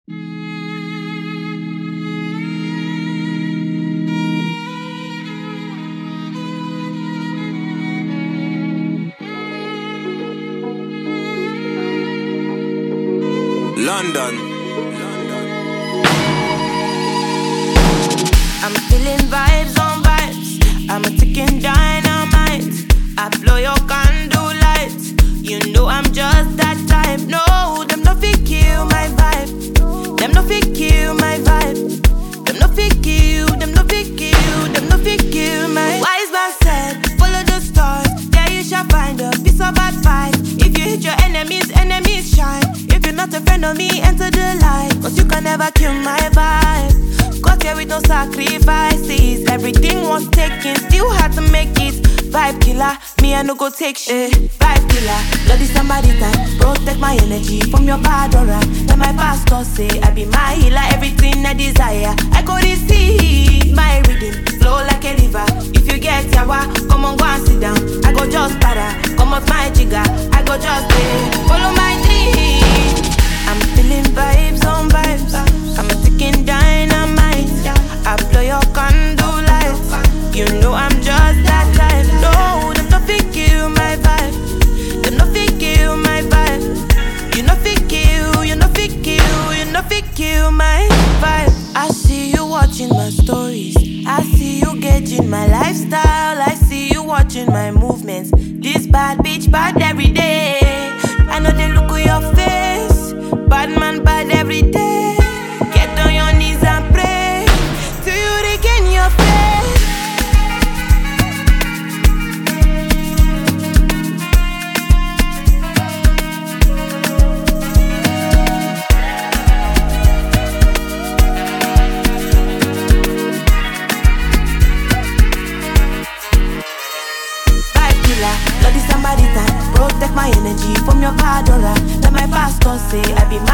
London. I'm feeling vibes on vibes. I'm a ticking dynamite. I blow your candle lights. You know I'm just that type. No, them no fit kill my vibe. Them no fit kill my vibe. Them no fit kill. Them no fit kill. Them no fit kill my. Wise man said, follow the stars. There you shall find a piece of advice. If you hit your enemies, enemies shine. If you're not a friend of me, enter the light. Cause you can never kill my vibe. Got here with no sacrifices. Everything was taken, still had to make it. Vibe killer, me I no go take shit. Vibe killer, bloody somebody time. Protect my energy from your bad aura. Then my pastor say I be my healer. Everything I desire, I go receive. My rhythm flow like a river. If you get yawa, come on go and sit down. I go just para, come off my jigger. I go just follow my dream. I'm feeling vibes on vibes. I'm a ticking dynamite. I blow your candle lights. You know I'm just that type. No, them no fit kill my vibe. Them no fit kill my vibe. You no fit kill, you no fit kill, you no fit kill my vibe. I see you watching my stories. I see you gauging my lifestyle. I see you watching my movements. This bad bitch bad every day. I know they look at your face. Bad man bad every day. Get on your knees and pray till you regain your faith. Vibe killer, bloody somebody time. Protect my energy from your bad aura. Let my pastor say I be